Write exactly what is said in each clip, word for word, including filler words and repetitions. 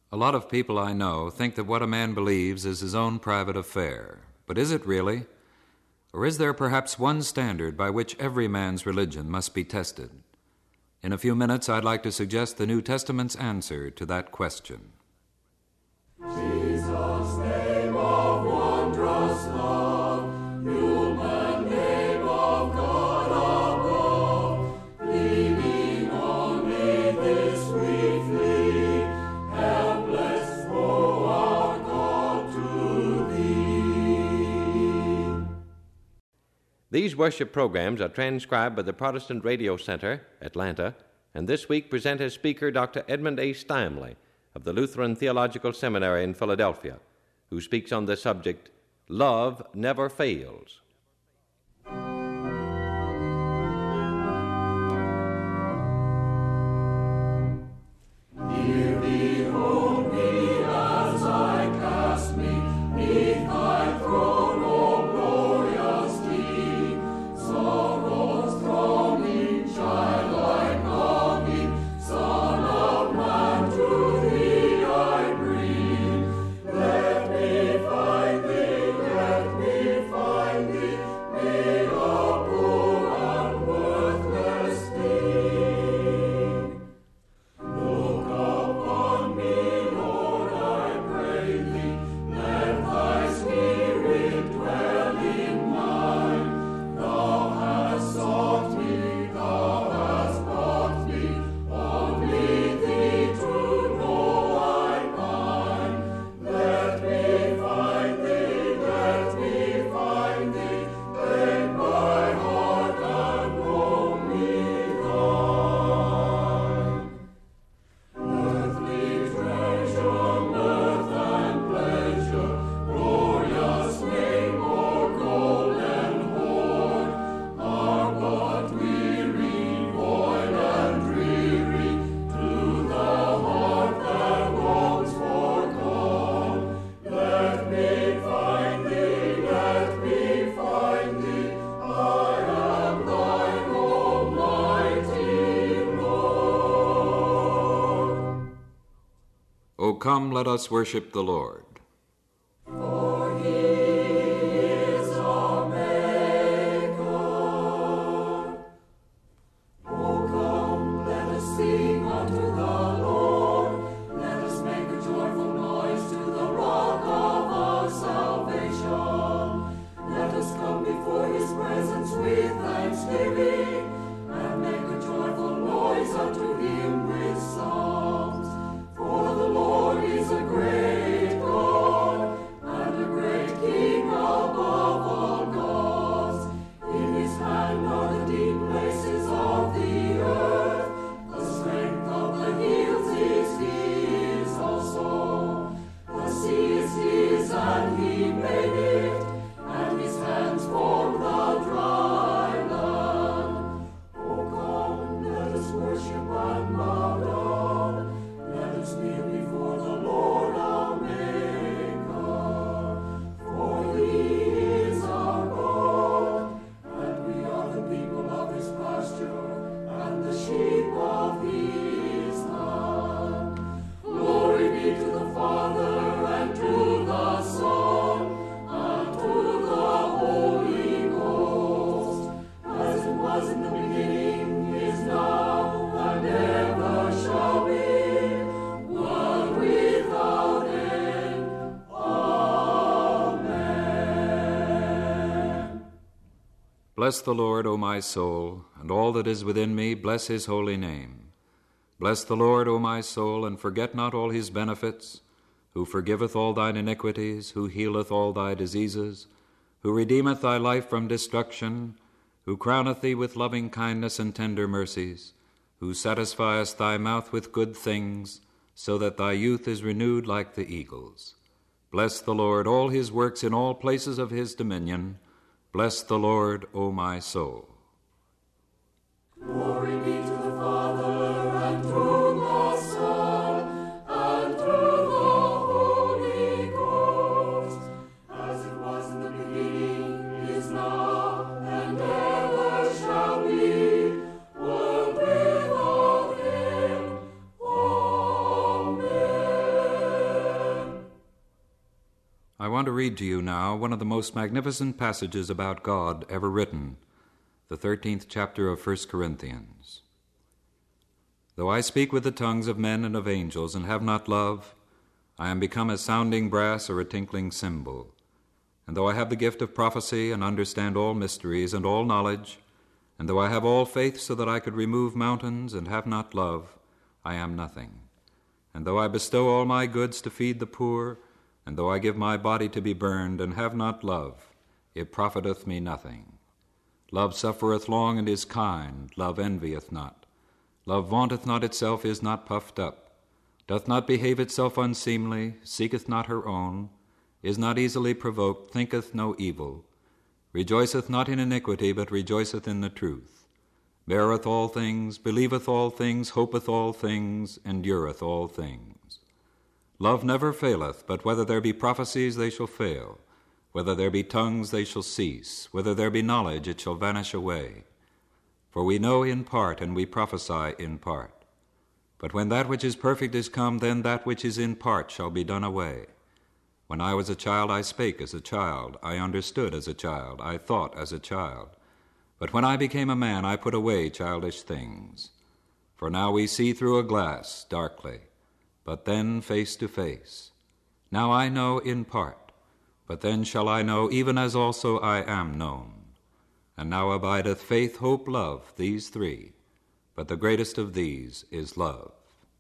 A lot of people I know think that what a man believes is his own private affair. But is it really? Or is there perhaps one standard by which every man's religion must be tested? In a few minutes, I'd like to suggest the New Testament's answer to that question. Jesus, name of wondrous love, human name of God above, leaning only this we flee, helpless, oh our God, to Thee. These worship programs are transcribed by the Protestant Radio Center, Atlanta, and this week present as speaker Doctor Edmund A. Steinley of the Lutheran Theological Seminary in Philadelphia, who speaks on the subject, Love Never Fails. Here behold me as I cast me neath Thy throne, O glorious King. Sorrows thronging, childlike longing, Son of Man, to Thee I bring. Let me find Thee, let me find Thee, me a poor and worthless thing. Look upon me, Lord, I pray Thee, let Thy Spirit dwell in mine. Thou hast sought me, Thou hast bought me, only Thee to know I find. Let me find Thee, let me find Thee, take my heart and know me Thine. Earthly treasure, mirth and pleasure, glorious name or golden hoard, are but weary, void and dreary to the heart that longs for God. Let me find Thee, let me find Thee, I am Thine, Almighty Lord. O come, let us worship the Lord. For He is our Maker. O come, let us sing unto the Lord. Let us make a joyful noise to the rock of our salvation. Let us come before His presence with thanksgiving, and make a joyful noise unto Him with psalms. For the Lord is a great God, and a great King above all gods. In His hand are the deep places of the earth. The strength of the hills is His also. The sea is His, and He made it, and His hands formed the dry land. O come, let us worship and bow down. Let us kneel before the Lord our Maker. For He is our God, and we are the people of His pasture, and the sheep of His hand. Glory be to the Father, and to the Son, and to the Holy Ghost, as it was in the beginning, is now, and ever shall be, world without end. Amen. Bless the Lord, O my soul, and all that is within me, bless His holy name. Bless the Lord, O my soul, and forget not all His benefits, who forgiveth all thine iniquities, who healeth all thy diseases, who redeemeth thy life from destruction, who crowneth thee with loving kindness and tender mercies, who satisfieth thy mouth with good things, so that thy youth is renewed like the eagles. Bless the Lord, all His works in all places of His dominion. Bless the Lord, O my soul. Glory be to the Father, and to the Son, and to the Holy Ghost, as it was in the beginning, is now, and ever shall be, world without end. Amen. I want to read to you now one of the most magnificent passages about God ever written, the thirteenth chapter of First Corinthians. Though I speak with the tongues of men and of angels and have not love, I am become as sounding brass or a tinkling cymbal. And though I have the gift of prophecy and understand all mysteries and all knowledge, and though I have all faith so that I could remove mountains and have not love, I am nothing. And though I bestow all my goods to feed the poor, and though I give my body to be burned and have not love, it profiteth me nothing. Love suffereth long and is kind. Love envieth not. Love vaunteth not itself, is not puffed up, doth not behave itself unseemly, seeketh not her own, is not easily provoked, thinketh no evil, rejoiceth not in iniquity, but rejoiceth in the truth, beareth all things, believeth all things, hopeth all things, endureth all things. Love never faileth, but whether there be prophecies, they shall fail. Whether there be tongues, they shall cease. Whether there be knowledge, it shall vanish away. For we know in part, and we prophesy in part. But when that which is perfect is come, then that which is in part shall be done away. When I was a child, I spake as a child. I understood as a child. I thought as a child. But when I became a man, I put away childish things. For now we see through a glass, darkly, but then face to face. Now I know in part, but then shall I know, even as also I am known. And now abideth faith, hope, love, these three, but the greatest of these is love.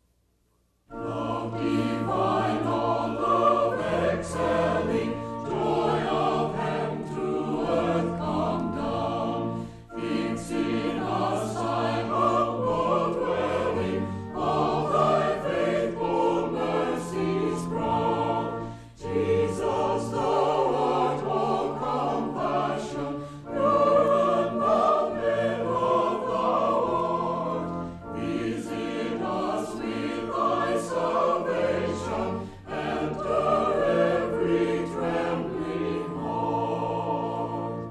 Love divine, all love excelling, joy of heaven to earth come down, fix in us thy humble dwelling, of thy faithful mercies crown. Jesus, thou art all compassion, pure unbounded love thou art. Visit us with thy salvation, enter every trembling heart.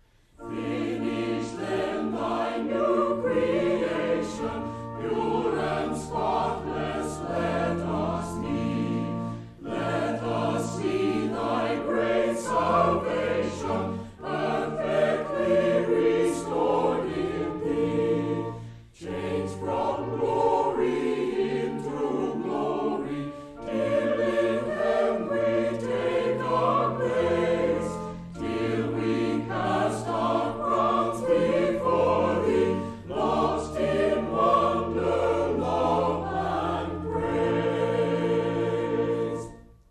Finish then thy new creation, pure and spotless let us be. Let us see thy great salvation, perfectly restored in thee. Changed from glory into glory, till in heaven we take our place, till we cast our crowns before thee, lost in wonder, love, and praise.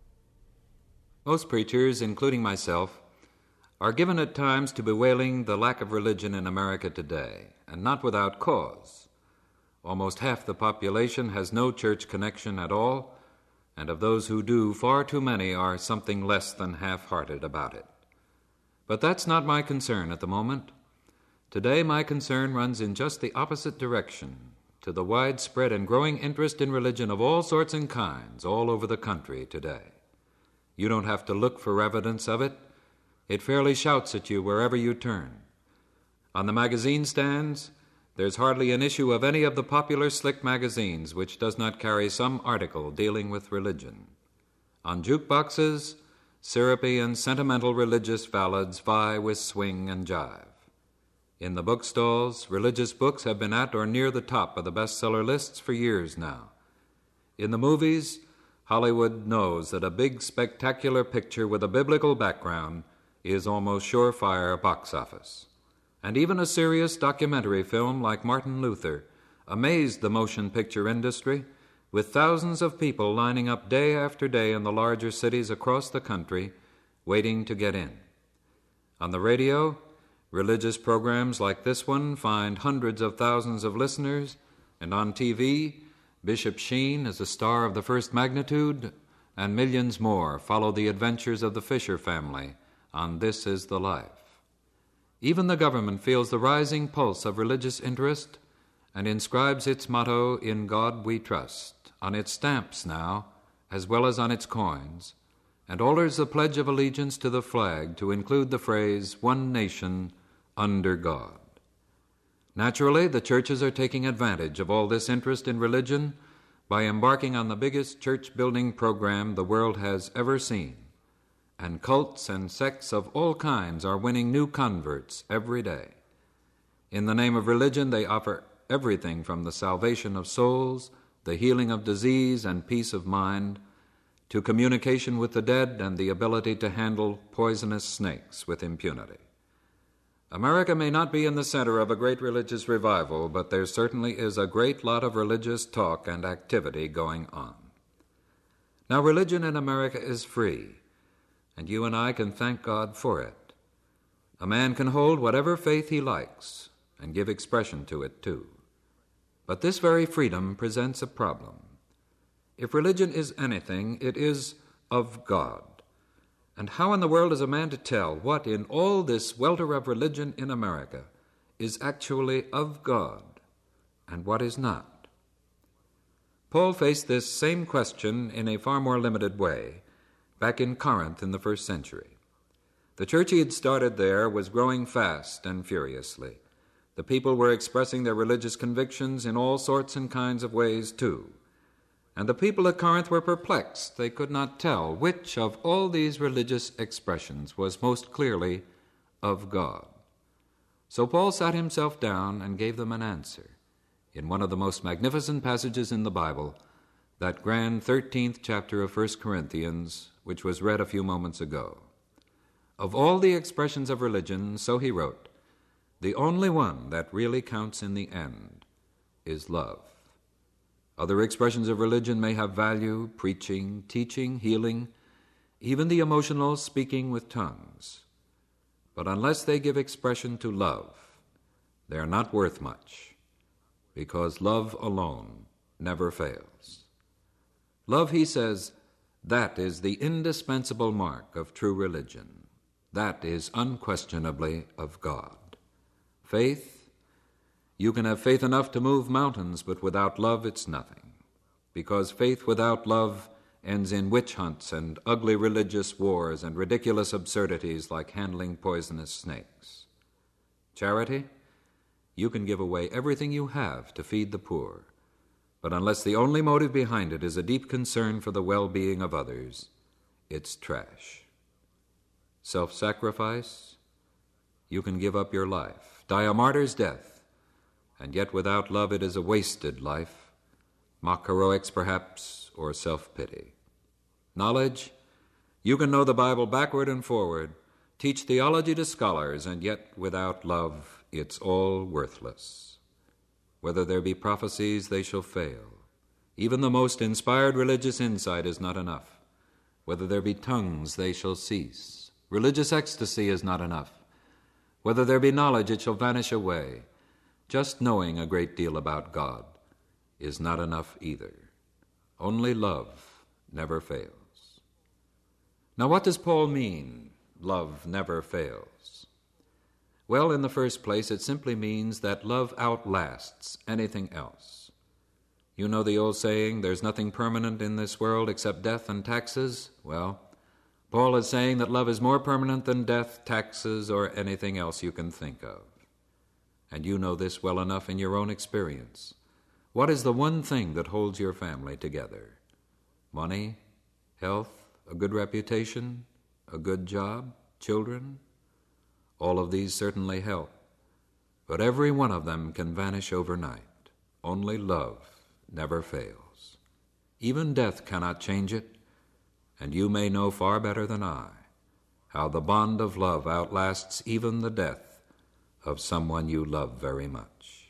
Most preachers, including myself, are given at times to bewailing the lack of religion in America today, and not without cause. Almost half the population has no church connection at all, and of those who do, far too many are something less than half-hearted about it. But that's not my concern at the moment. Today my concern runs in just the opposite direction, to the widespread and growing interest in religion of all sorts and kinds all over the country today. You don't have to look for evidence of it. It fairly shouts at you wherever you turn. On the magazine stands, there's hardly an issue of any of the popular slick magazines which does not carry some article dealing with religion. On jukeboxes, syrupy and sentimental religious ballads vie with swing and jive. In the bookstalls, religious books have been at or near the top of the bestseller lists for years now. In the movies, Hollywood knows that a big, spectacular picture with a biblical background is almost surefire box office. And even a serious documentary film like Martin Luther amazed the motion picture industry, with thousands of people lining up day after day in the larger cities across the country, waiting to get in. On the radio, religious programs like this one find hundreds of thousands of listeners, and on T V, Bishop Sheen is a star of the first magnitude, and millions more follow the adventures of the Fisher family on This Is the Life. Even the government feels the rising pulse of religious interest and inscribes its motto, "In God We Trust," on its stamps now, as well as on its coins, and alters the Pledge of Allegiance to the flag to include the phrase, "One nation under God." Naturally, the churches are taking advantage of all this interest in religion by embarking on the biggest church-building program the world has ever seen, and cults and sects of all kinds are winning new converts every day. In the name of religion, they offer everything from the salvation of souls, the healing of disease and peace of mind, to communication with the dead and the ability to handle poisonous snakes with impunity. America may not be in the center of a great religious revival, but there certainly is a great lot of religious talk and activity going on. Now, religion in America is free, and you and I can thank God for it. A man can hold whatever faith he likes and give expression to it, too. But this very freedom presents a problem. If religion is anything, it is of God. And how in the world is a man to tell what in all this welter of religion in America is actually of God and what is not? Paul faced this same question in a far more limited way back in Corinth in the first century. The church he had started there was growing fast and furiously. The people were expressing their religious convictions in all sorts and kinds of ways, too. And the people at Corinth were perplexed. They could not tell which of all these religious expressions was most clearly of God. So Paul sat himself down and gave them an answer in one of the most magnificent passages in the Bible, that grand thirteenth chapter of First Corinthians, which was read a few moments ago. Of all the expressions of religion, so he wrote, the only one that really counts in the end is love. Other expressions of religion may have value, preaching, teaching, healing, even the emotional speaking with tongues. But unless they give expression to love, they are not worth much, because love alone never fails. Love, he says, that is the indispensable mark of true religion. That is unquestionably of God. Faith, you can have faith enough to move mountains, but without love it's nothing, because faith without love ends in witch hunts and ugly religious wars and ridiculous absurdities like handling poisonous snakes. Charity, you can give away everything you have to feed the poor, but unless the only motive behind it is a deep concern for the well-being of others, it's trash. Self-sacrifice, you can give up your life, die a martyr's death, and yet without love it is a wasted life, mock heroics perhaps, or self-pity. Knowledge, you can know the Bible backward and forward, teach theology to scholars, and yet without love it's all worthless. Whether there be prophecies, they shall fail. Even the most inspired religious insight is not enough. Whether there be tongues, they shall cease. Religious ecstasy is not enough. Whether there be knowledge, it shall vanish away. Just knowing a great deal about God is not enough either. Only love never fails. Now, what does Paul mean, love never fails? Well, in the first place, it simply means that love outlasts anything else. You know the old saying, there's nothing permanent in this world except death and taxes? Well, Paul is saying that love is more permanent than death, taxes, or anything else you can think of. And you know this well enough in your own experience. What is the one thing that holds your family together? Money, health, a good reputation, a good job, children? All of these certainly help, but every one of them can vanish overnight. Only love never fails. Even death cannot change it, and you may know far better than I how the bond of love outlasts even the death of someone you love very much.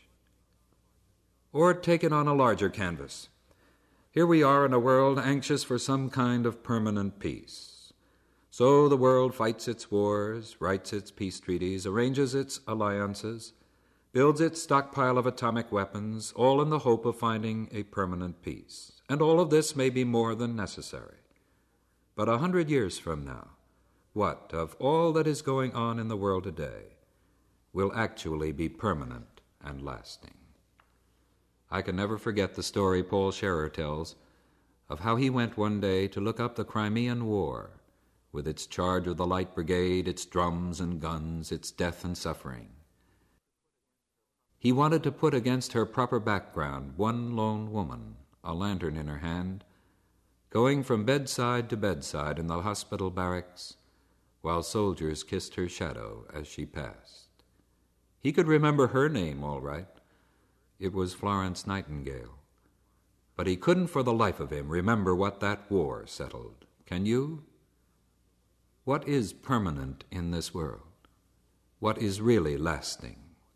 Or take it on a larger canvas. Here we are in a world anxious for some kind of permanent peace. So the world fights its wars, writes its peace treaties, arranges its alliances, builds its stockpile of atomic weapons, all in the hope of finding a permanent peace. And all of this may be more than necessary. But a hundred years from now, what of all that is going on in the world today will actually be permanent and lasting? I can never forget the story Paul Scherer tells of how he went one day to look up the Crimean War, with its charge of the Light Brigade, its drums and guns, its death and suffering. He wanted to put against her proper background one lone woman, a lantern in her hand, going from bedside to bedside in the hospital barracks, while soldiers kissed her shadow as she passed. He could remember her name all right. It was Florence Nightingale. But he couldn't for the life of him remember what that war settled. Can you? What is permanent in this world? What is really lasting?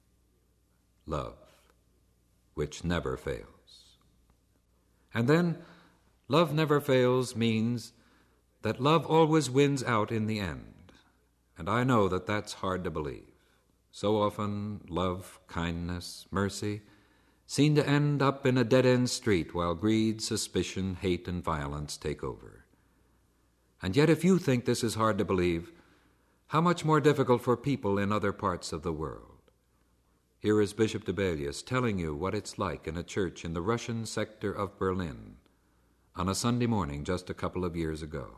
Love, which never fails. And then, love never fails means that love always wins out in the end. And I know that that's hard to believe. So often, love, kindness, mercy seem to end up in a dead-end street while greed, suspicion, hate, and violence take over. And yet, if you think this is hard to believe, how much more difficult for people in other parts of the world? Here is Bishop Debelius telling you what it's like in a church in the Russian sector of Berlin on a Sunday morning just a couple of years ago.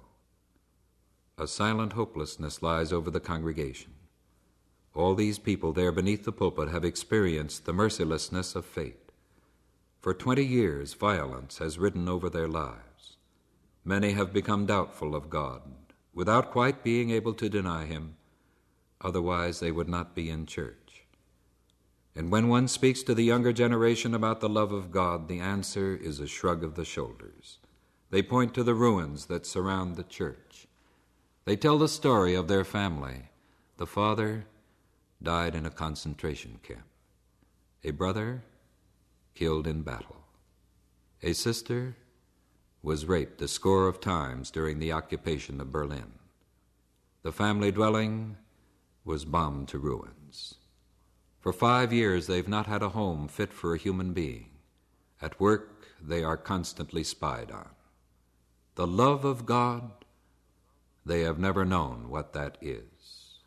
A silent hopelessness lies over the congregation. All these people there beneath the pulpit have experienced the mercilessness of fate. For twenty years, violence has ridden over their lives. Many have become doubtful of God, without quite being able to deny him, otherwise they would not be in church. And when one speaks to the younger generation about the love of God, the answer is a shrug of the shoulders. They point to the ruins that surround the church. They tell the story of their family. The father died in a concentration camp. A brother killed in battle. A sister was raped a score of times during the occupation of Berlin. The family dwelling was bombed to ruins. For five years, they've not had a home fit for a human being. At work, they are constantly spied on. The love of God, they have never known what that is.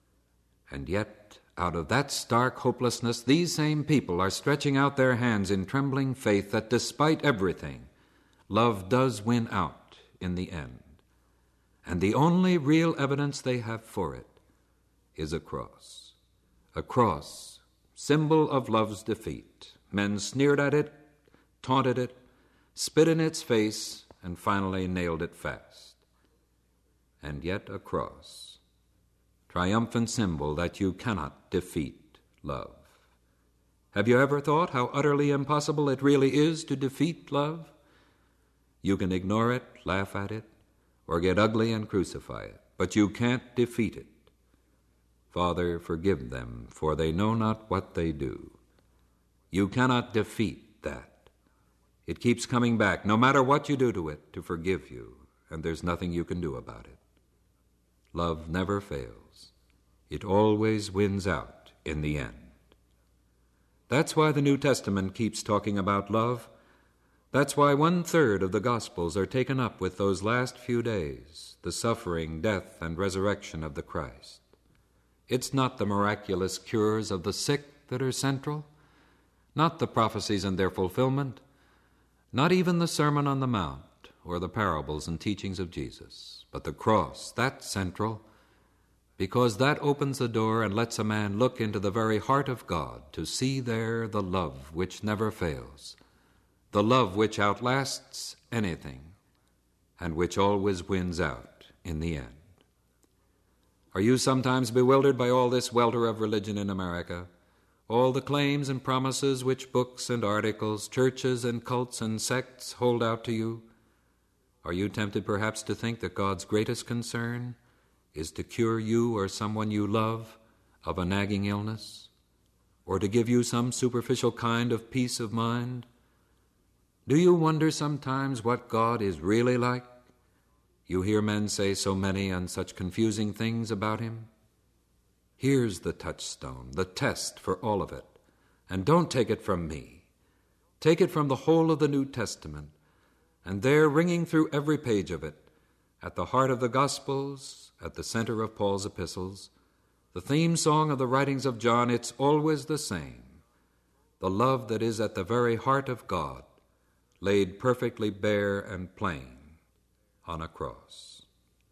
And yet, out of that stark hopelessness, these same people are stretching out their hands in trembling faith that despite everything, love does win out in the end. And the only real evidence they have for it is a cross. A cross, symbol of love's defeat. Men sneered at it, taunted it, spit in its face, and finally nailed it fast. And yet a cross, triumphant symbol that you cannot defeat love. Have you ever thought how utterly impossible it really is to defeat love? You can ignore it, laugh at it, or get ugly and crucify it, but you can't defeat it. Father, forgive them, for they know not what they do. You cannot defeat that. It keeps coming back, no matter what you do to it, to forgive you, and there's nothing you can do about it. Love never fails. It always wins out in the end. That's why the New Testament keeps talking about love. That's why one-third of the Gospels are taken up with those last few days, the suffering, death, and resurrection of the Christ. It's not the miraculous cures of the sick that are central, not the prophecies and their fulfillment, not even the Sermon on the Mount or the parables and teachings of Jesus, but the cross. That's central, because that opens the door and lets a man look into the very heart of God to see there the love which never fails, the love which outlasts anything, and which always wins out in the end. Are you sometimes bewildered by all this welter of religion in America? All the claims and promises which books and articles, churches and cults and sects hold out to you? Are you tempted perhaps to think that God's greatest concern is to cure you or someone you love of a nagging illness, or to give you some superficial kind of peace of mind? Do you wonder sometimes what God is really like? You hear men say so many and such confusing things about him. Here's the touchstone, the test for all of it. And don't take it from me. Take it from the whole of the New Testament. And there, ringing through every page of it, at the heart of the Gospels, at the center of Paul's epistles, the theme song of the writings of John, it's always the same. The love that is at the very heart of God, laid perfectly bare and plain on a cross.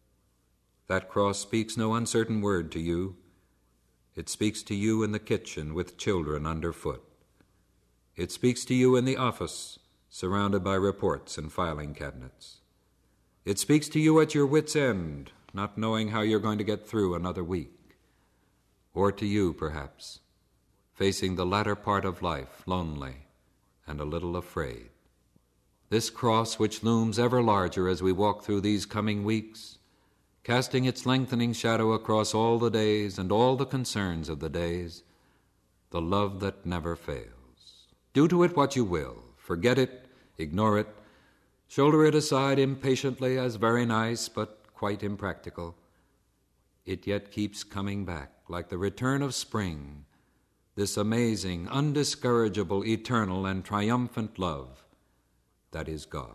That cross speaks no uncertain word to you. It speaks to you in the kitchen with children underfoot. It speaks to you in the office, surrounded by reports and filing cabinets. It speaks to you at your wit's end, not knowing how you're going to get through another week. Or to you, perhaps, facing the latter part of life, lonely and a little afraid. This cross which looms ever larger as we walk through these coming weeks, casting its lengthening shadow across all the days and all the concerns of the days, the love that never fails. Do to it what you will. Forget it, ignore it, shoulder it aside impatiently as very nice but quite impractical. It yet keeps coming back, like the return of spring, this amazing, undiscourageable, eternal, and triumphant love that is God.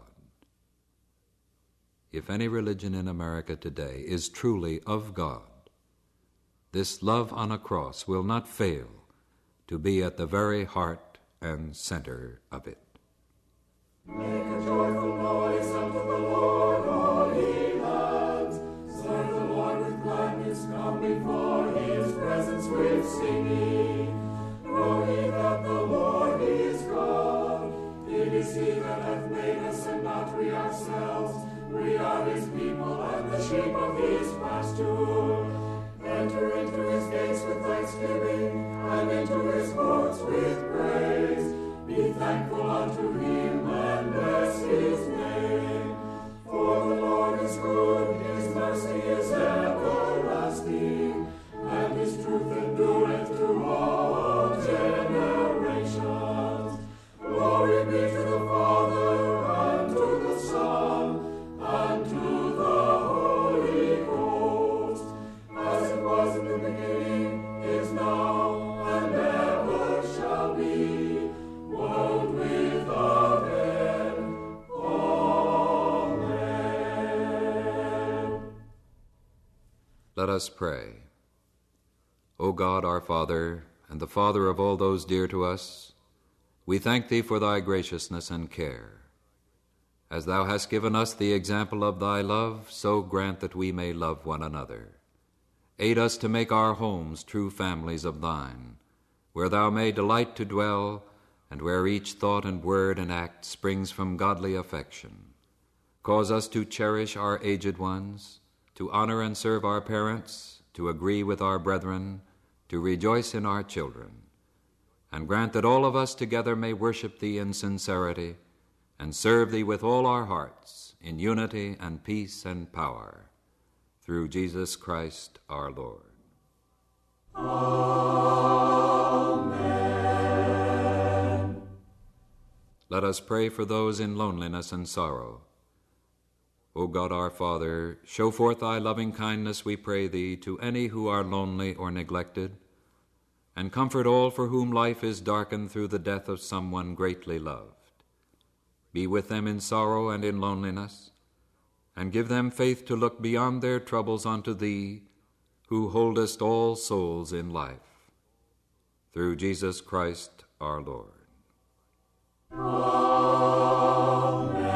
If any religion in America today is truly of God, this love on a cross will not fail to be at the very heart and center of it. Make a joyful noise unto the Lord, all ye lands. Serve the Lord with gladness, come before his presence with singing. Know ye that the Lord is God. It is he that hath made us, and not we ourselves. We are his people, and the sheep of his pasture. Enter into his gates with thanksgiving, and into his courts with praise. Be thankful unto him, and bless his name. For the Lord is good, his mercy is everlasting, and his truth endureth to all generations. Glory be to the Father, and to the Son, and to the Holy Ghost, as it was in the beginning, is now, and ever shall be, world without end. Amen. Let us pray. O God, our Father, and the Father of all those dear to us, we thank thee for thy graciousness and care. As thou hast given us the example of thy love, so grant that we may love one another. Aid us to make our homes true families of thine, where thou may delight to dwell, and where each thought and word and act springs from godly affection. Cause us to cherish our aged ones, to honor and serve our parents, to agree with our brethren, to rejoice in our children, and grant that all of us together may worship thee in sincerity and serve thee with all our hearts in unity and peace and power, through Jesus Christ our Lord. Amen. Let us pray for those in loneliness and sorrow. O God our Father, show forth thy loving kindness, we pray thee, to any who are lonely or neglected, and comfort all for whom life is darkened through the death of someone greatly loved. Be with them in sorrow and in loneliness, and give them faith to look beyond their troubles unto thee, who holdest all souls in life. Through Jesus Christ our Lord. Amen.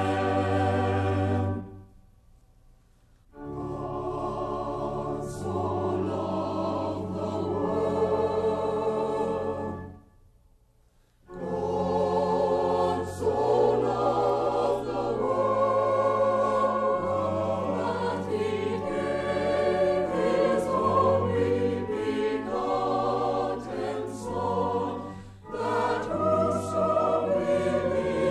That whoso will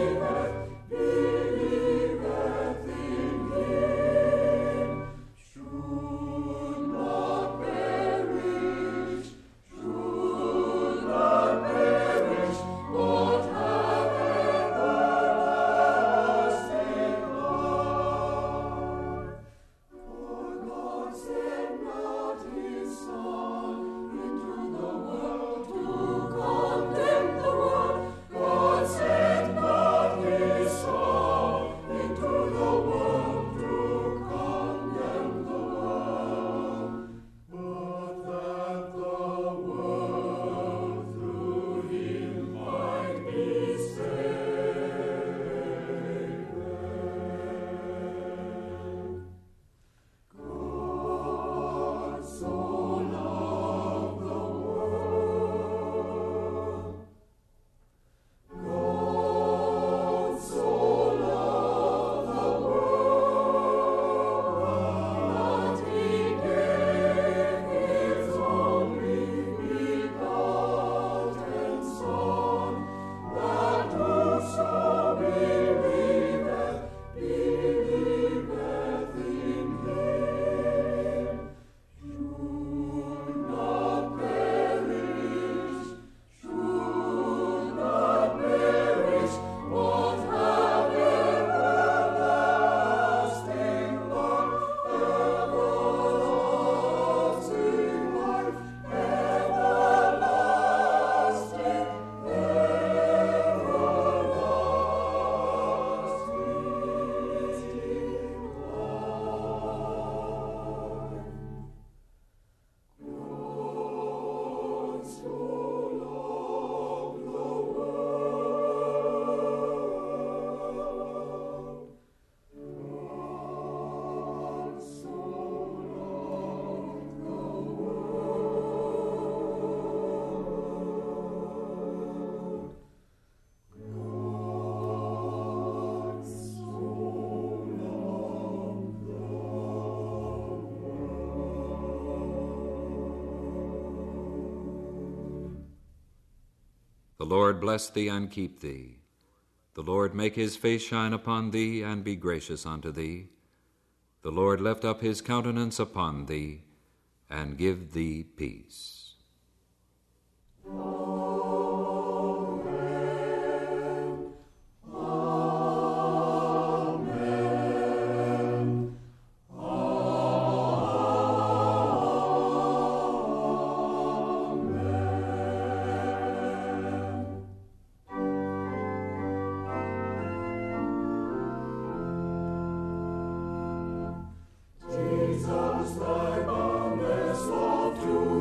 Lord bless thee and keep thee. The Lord make his face shine upon thee and be gracious unto thee. The Lord lift up his countenance upon thee and give thee peace. Amen. Amen. Jesus, thy boundless love to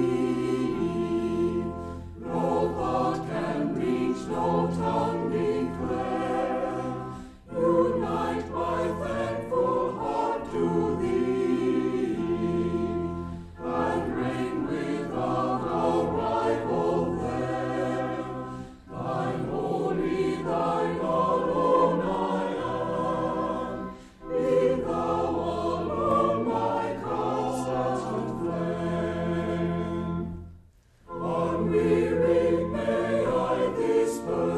me, no thought can reach, no tongue declare. Unite my thankful heart to thee, and reign without a rival there. Thine holy, thine alone I am. Be thou alone my constant flame. Unwearied may I this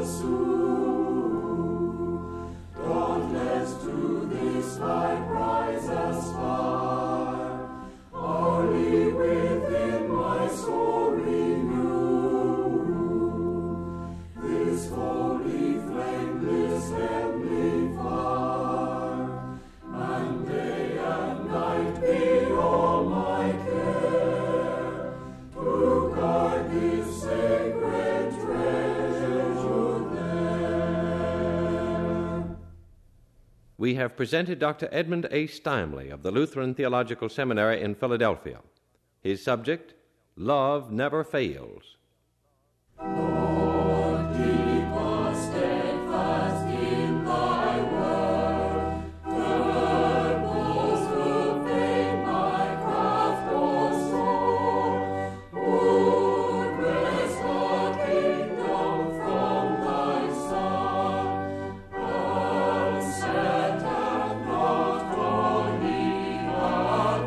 pursue, dauntless to this high prize aspire. Hourly within my soul renew this holy flame, this heavenly fire, and day and night be all my care, to guard this sacred treasure there. We have presented Doctor Edmund A. Steinley of the Lutheran Theological Seminary in Philadelphia. His subject, Love Never Fails. Lord, keep us steadfast in thy word. Turn those who fain my craft or sword. Would wrest the kingdom from thy Son, and set at naught all he hath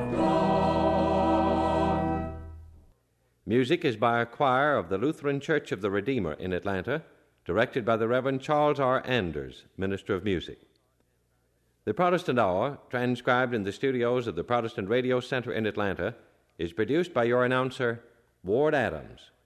done. Music is by a choir of the Lutheran Church of the Redeemer in Atlanta, directed by the Reverend Charles R. Anders, Minister of Music. The Protestant Hour, transcribed in the studios of the Protestant Radio Center in Atlanta, is produced by your announcer, Ward Adams.